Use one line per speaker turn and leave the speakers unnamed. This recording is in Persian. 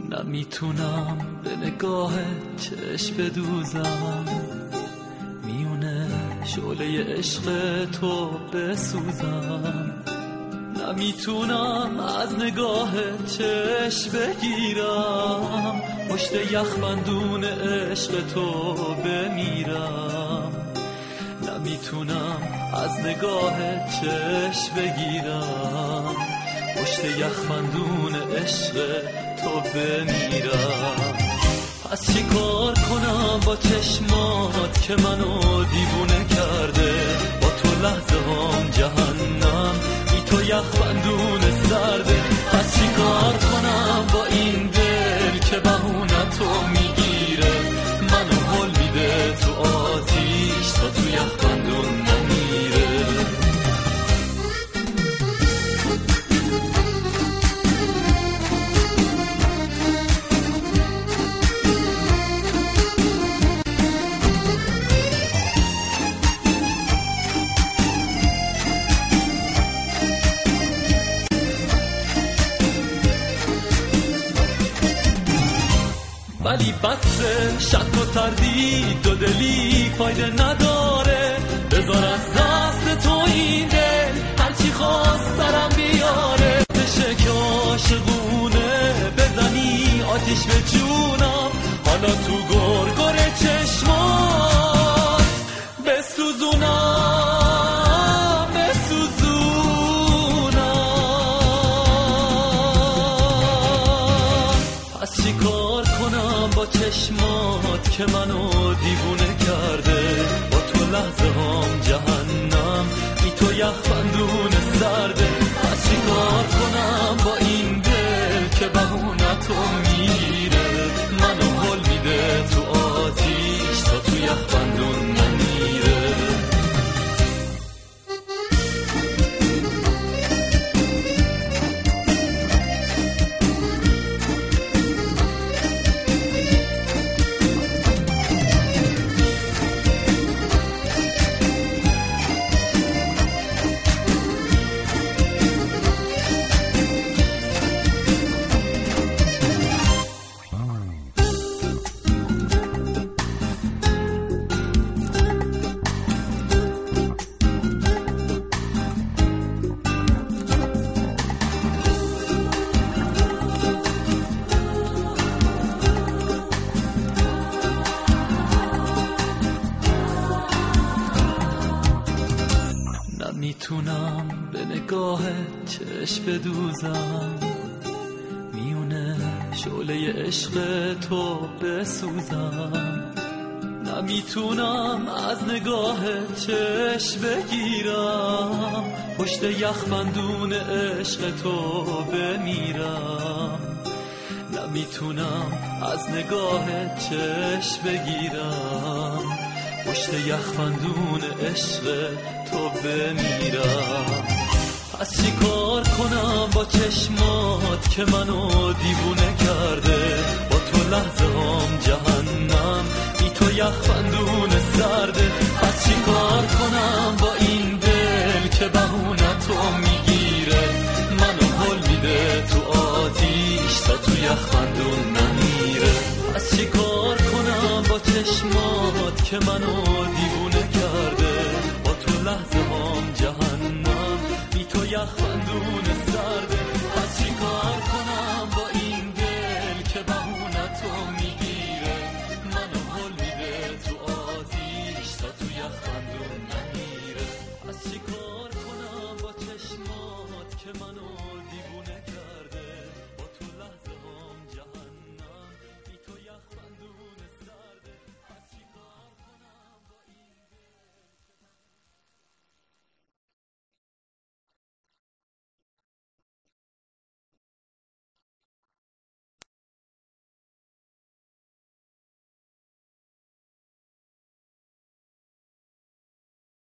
نمیتونم به نگاه چشم بدوزم، میونه شعله عشق تو بسوزم. نمیتونم از نگاه چشم بگیرم، پشت یخبندون عشق تو بمیرم. نمیتونم از نگاه چشم بگیرم، پشت یخبندون عشق تو بمیرم. پس چی کار کنم با چشمات که منو دیوونه کرده؟ با تو لحظه هم جهنم، بی تو یخبندون سرده. پس چی کار کنم با این دل که بهونه تو میگیره؟ منو هل میده تو آتیش تا تو یخبندون نمیره. ولی بسه شک و تردید و دلی فایده نداره، بذار از دست تو این دل هرچی خواست سرم بیاره. بشه که عاشقونه بزنی آتیش به جونم، حالا تو گرگر چشمات بسوزونم بسوزونم. پس چی کار کنم با چشمات که منو دیوونه کرده؟ با تو لحظه هم جهنم، بی تو یخبندون سرده. پس چی کار کنم با این دل که بهونه تو میگیره؟ منو هل میده تو آتیش تا تو یخبندون نمیره. نمیتونم به نگاه چشم بدوزم، میونه شعله عشق تو بسوزم. نمیتونم از نگاه چشم بگیرم، پشت یخبندون عشق تو بمیرم. نمیتونم از نگاه چشم بگیرم، پشت یخبندون عشق تو بمیرم. پس چی کار کنم با چشمات که منو دیوونه کرده؟ با تو لحظه هم جهنم، بی تو یخبندون سرده. پس چی کار کنم با این دل که بهونه تو میگیره؟ منو هل میده تو آتیش تا تو یخبندون نمیره. پس چی کار کنم با چشمات که منو